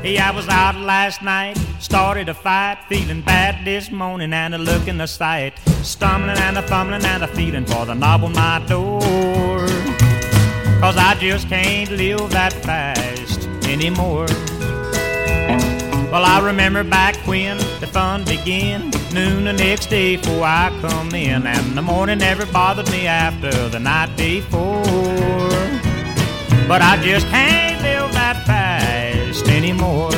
I was out last night, started a fight, feeling bad this morning and a look in the sight, stumbling and a fumbling and a feeling for the knob on my door. Cause I just can't live that fast anymore. Well, I remember back when the fun began, noon the next day before I come in, and the morning never bothered me after the night before. But I just can't live that fast anymore.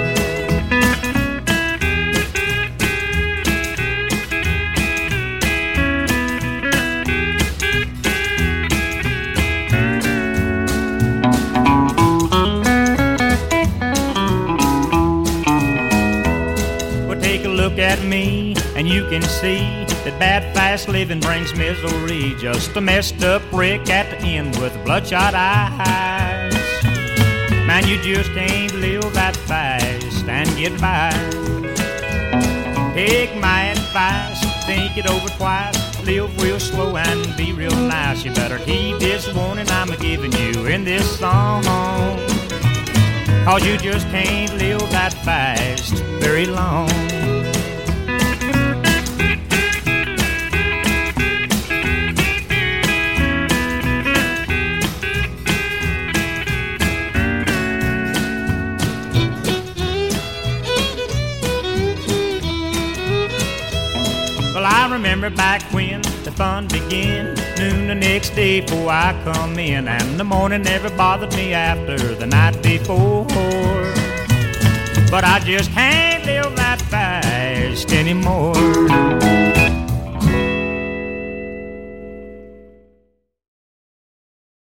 Well, take a look at me and you can see that bad fast living brings misery. Just a messed up wreck at the end with bloodshot eyes. Man, you just can't live that fast and get by. Take my advice, think it over twice, live real slow and be real nice. You better heed this warning I'm giving you in this song, cause you just can't live that fast very long. Well, I remember back when the fun began, noon the next day before I come in, and the morning never bothered me after the night before. But I just can't live that fast anymore.